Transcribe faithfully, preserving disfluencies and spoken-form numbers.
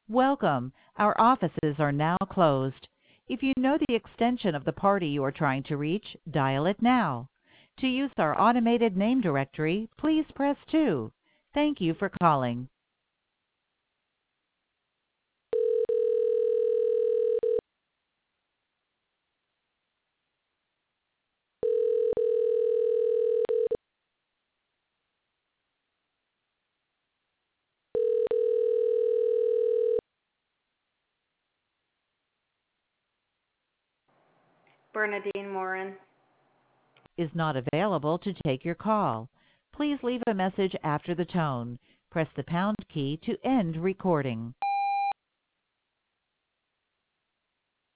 Welcome. Our offices are now closed. If you know the extension of the party you are trying to reach, dial it now. To use our automated name directory, please press two. Thank you for calling. Bernadine Morin. Is not available to take your call. Please leave a message after the tone. Press the pound key to end recording.